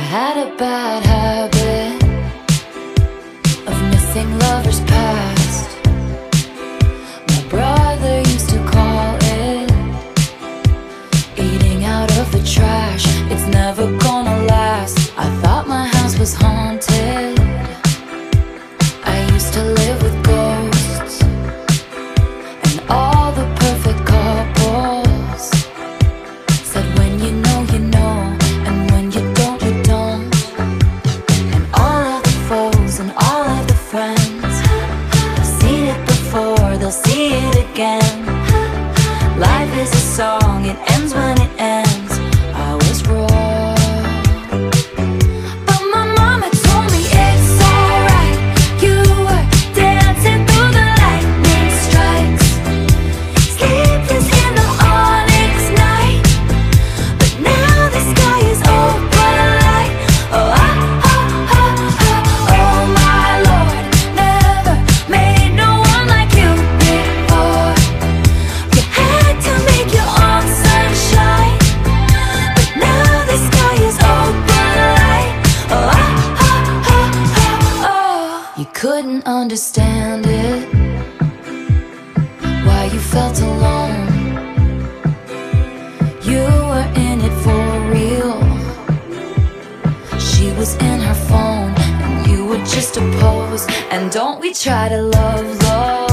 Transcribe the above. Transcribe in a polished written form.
had a bad habit of missing lovers past. My brother used to call it eating out of the trash. It's never gonna last. I thought my house was haunted. I used to live with ghosts and all the perfect couples said when you know, you know, and when you don't, you don't. And all of the foes and all of the friends have seen it before, they'll see it again. Life is a song, it ends when it ends. I was wrong, but my mama told me it's alright. You were dancing through the lightning strikes, sleepless in the onyx night, but now the sky is open light. Oh, oh my Lord, never made no one like you before. You had to make your own sunshine, but now the sky is open light. Oh, you couldn't understand it, why you felt alone. You were in it for real. She was in her phone and you were just a pose. And don't we try to love, love